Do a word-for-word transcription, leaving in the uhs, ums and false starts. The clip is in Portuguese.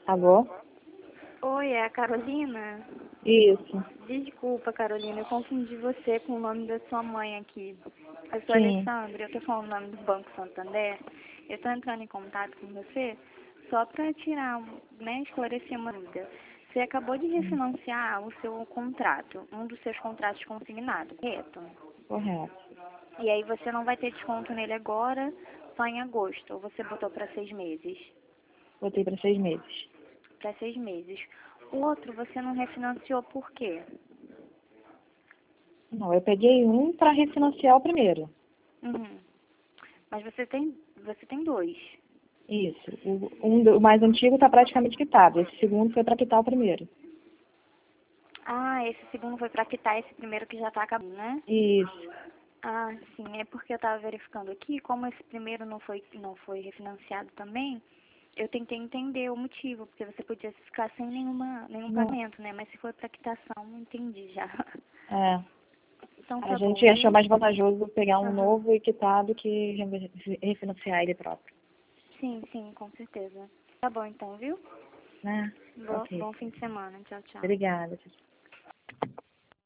Alô? Oi, é a Carolina? Isso. Desculpa, Carolina, eu confundi você com o nome da sua mãe aqui. Eu sou a Sim. Alessandra, eu tô falando o nome do Banco Santander. Eu tô entrando em contato com você só para tirar, né, esclarecer uma dúvida. Você acabou de refinanciar o seu contrato, um dos seus contratos consignados, correto? Correto. E aí você não vai ter desconto nele agora, só em agosto, ou você botou para seis meses? Botei para seis meses. Para seis meses. O outro você não refinanciou por quê? Não, eu peguei um para refinanciar o primeiro. Uhum. Mas você tem, você tem dois. Isso. O, um, do- o mais antigo está praticamente quitado. Esse segundo foi para quitar o primeiro. Ah, esse segundo foi para quitar esse primeiro que já está acabando, né? Isso. Ah, sim, é porque eu estava verificando aqui, como esse primeiro não foi, não foi refinanciado também, eu tentei entender o motivo, porque você podia ficar sem nenhuma, nenhum Não, pagamento, né? Mas se foi para quitação, entendi já. é. Então A tá gente bom, achou viu? mais vantajoso pegar um Aham. novo e quitado que re- refinanciar ele próprio. Sim, sim, com certeza. Tá bom então, viu? Né? Bo Ok. bom fim de semana. Tchau, tchau. Obrigada.